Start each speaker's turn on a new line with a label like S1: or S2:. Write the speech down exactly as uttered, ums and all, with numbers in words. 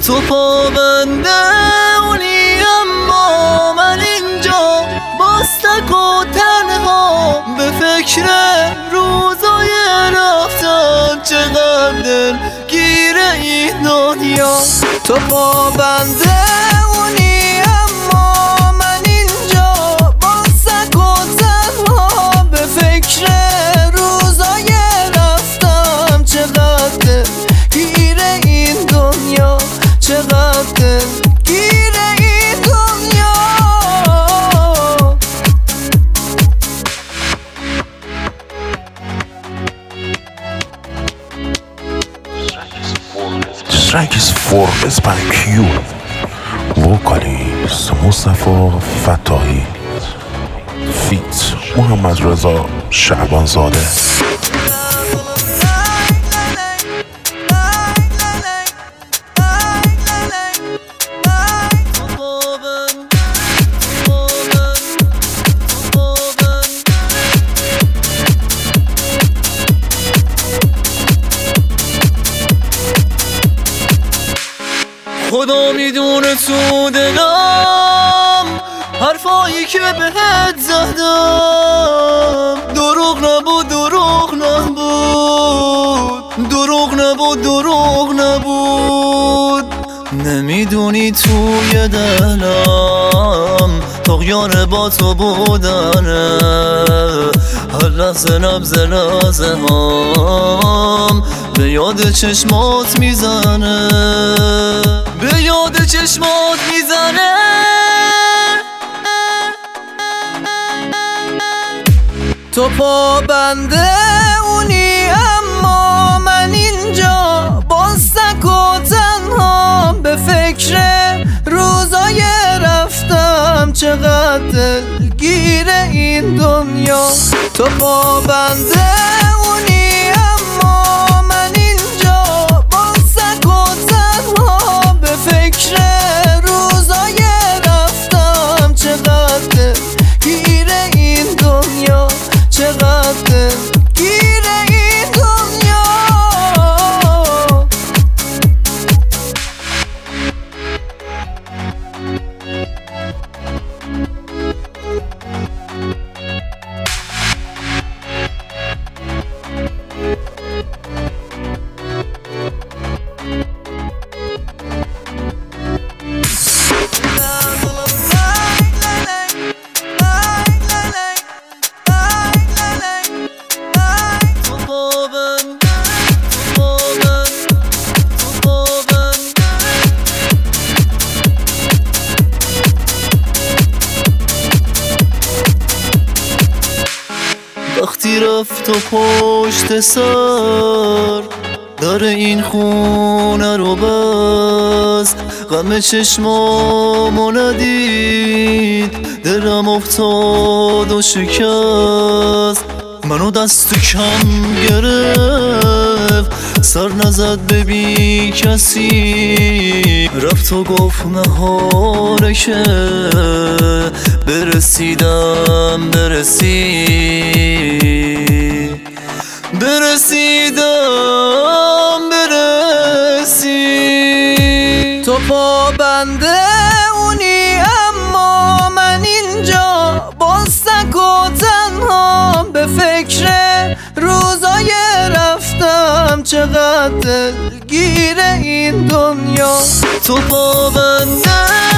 S1: تو پابنده اونی اما من اینجا باستک و تنها به فکر روزای رفتن چقدر دل گیر این دنیا. تو پابنده اونی اما من اینجا باستک و تنها به فکر روزای رفتن چقدر دل گیر این دنیا، چقدر گیر این دنیا.
S2: This track is for Espan Q. Vocalist مصطفی فتاحی فیت محمد رضا شعبانزاده.
S1: خدا میدونه تو دلم حرفایی که بهت زدم دروغ نبود، دروغ نبود، دروغ نبود، دروغ نبود. نمیدونی توی دلم طغیان با تو بودنه، هر لحظه نبض لحظه هم به یاد چشمات میزنه، به یاد چشمات میزنه. تو پابنده اونی اما من اینجا باستک و تنها به فکر روزای رفتم چقدر گیر این دنیا. تو پابنده اونی اما من اینجا باستک و تنها به فکر روزای رفتم چقدر گیر این دنیا، چقدر گیر این دنیا. وقتی رفت و پشت سر در این خونه رو بست، غم چشمامو ندید، دلم افتاد و شکست، منو دست کم گرفت، سر نزد به بی کسی، رفت و گفت مهاره که برسیدم برسی برسیدم برسی. تو پابنده اونی اما من اینجا باستک و تنها به فکر روزای رفتم چقدر گیر این دنیا. تو پابنده